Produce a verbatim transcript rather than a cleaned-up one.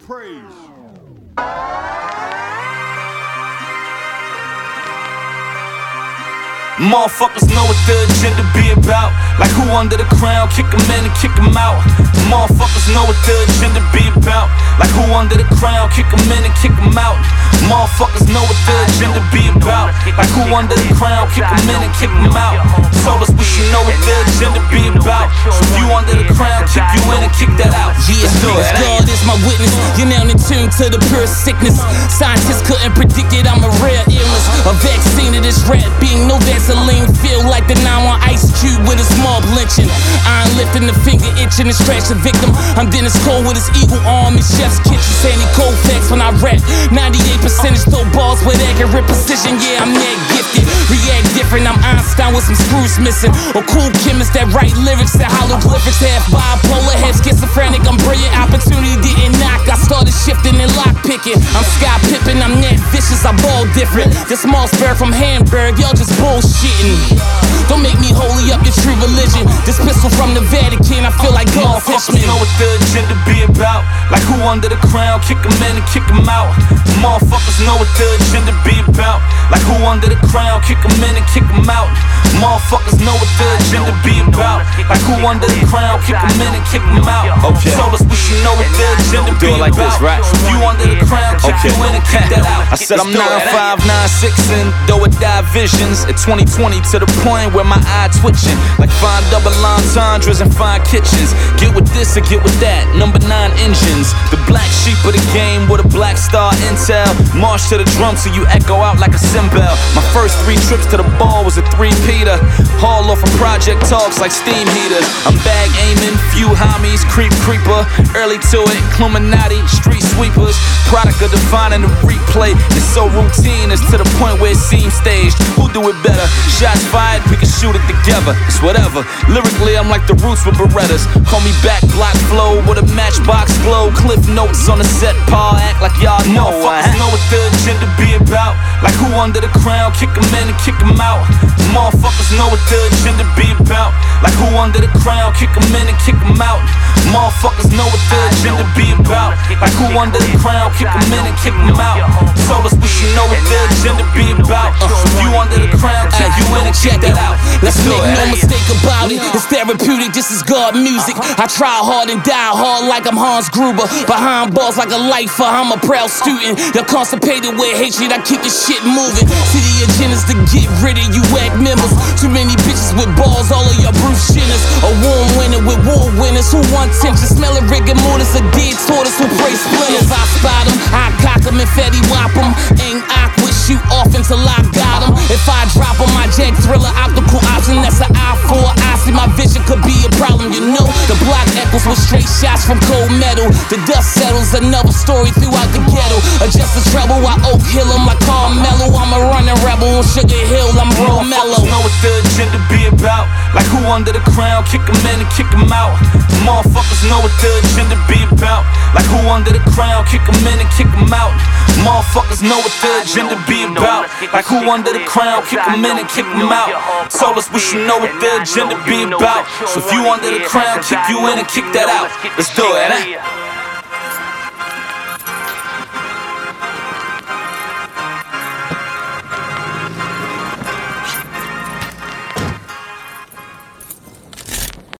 praise. Motherfuckers know what the agenda be about. Like who under the crown, kick them in and kick them out. Motherfuckers know what the agenda be about. Like who under the crown, kick them in and kick them out. Motherfuckers know what the agenda be about. Like who under the crown, kick them in and kick them out. Told us we should know what the agenda be about. So if you under the crown, kick you in and kick that out. Yeah, God is my witness. You're now in tune to the pure sickness. Scientists couldn't predict it, I'm a rare illness. A vaccine to this rap being no Vaseline. Feel like the nine one Ice Cube with a small lynching. Iron lifting the finger itching to scratch the victim. I'm Dennis Cole with his eagle arm in Chef's Kitchen. Sandy Koufax when I rap. ninety-eight percentage throw balls with accurate precision. Yeah, I'm that gifted. React different, I'm Einstein with some screws missing. Or cool chemists that write lyrics that hieroglyphics. Half bipolar, half schizophrenic. I'm brilliant, opportunity didn't knock. I started shifting and lock picking. I'm Sky Pippen, I'm that vicious, I ball different. The small spur from Hamburg, y'all just bullshitting. Don't make me holy up your true religion. This pistol from the Vatican, I feel like God Fishman. Know what the agenda be about. Like who under the crown, kick them in and kick them out. Motherfuckers know what the agenda be about. Like who under the crown, kick them in and kick them out. Motherfuckers know what the agenda be about. Like who under the crown, kick them in and kick them out. Okay. Told us we should know what the agenda be like about. this, right? So if you under the crown, kick Okay. you in and kick that out. I said I'm nine five, nine six and though it die visions at twenty twenty to the point where my eye twitching. Like fine double entendres and fine kitchens. Get with this or get with that. Number nine engines. The black sheep of the game with a black star intel. March to the drum so you echo out like a cymbal. My first three trips to the ball was a three-peater. Haul off from project talks like steam heaters. I'm bag aiming, few homies, creep creeper. Early to it, Illuminati, street sweepers. Product of defining the replay. It's so routine, it's to the point where it seems staged. Who do it better? Shots fired, we can shoot it together. It's whatever. Lyrically, I'm like the Roots with Berettas. Call me back, block flow with a matchbox glow. Cliff notes on the set, Paul act like y'all know. Motherfuckers know what the agenda be about. Like who under the crown, kick them in and kick them out. Motherfuckers know what the agenda be about. Like who under the crown, kick them in and kick them out. Motherfuckers know what the agenda be about. Like who under the crown, kick them in and kick them out. Told us we should know what the agenda be about. So if you under the crown, kick you in and kick that out. Let's make no mistake about it. It's therapeutic, this is God music. I try hard and die hard like I'm Hans Gruber. Behind bars like a lifer, I'm a proud student. You're constipated with hatred, I keep the shit moving. See the agendas to get rid of you whack members. Too many bitches with balls, all of your Bruce Shinners. A warm winner with war winners who want tension. Smelling rigor mortis, a dead tortoise who pray splinters. I spot them, I cock them and fatty whop them. Ain't awkward, shoot off until I got them. If I drop them, my Jack Thriller optical option, that's an eye for an eye. See, my vision could be a problem, you know. The block echoes with straight shots from cold metal. The dust settles, another story throughout the ghetto. Adjust the trouble, I Oak Hill, I'm like Carmelo. I'm a running rebel on Sugar Hill, I'm real mellow. Know what the agenda be about. Like who under the crown, kick them in and kick them out. Motherfuckers know what the agenda be about. Like who under the crown, kick them in and kick them out. Motherfuckers know what the agenda be about. Like who under the crown, kick them in and kick them out. Told us we should know what the agenda be about. So if you under the crown, kick you in and kick that out. Let's do it, eh?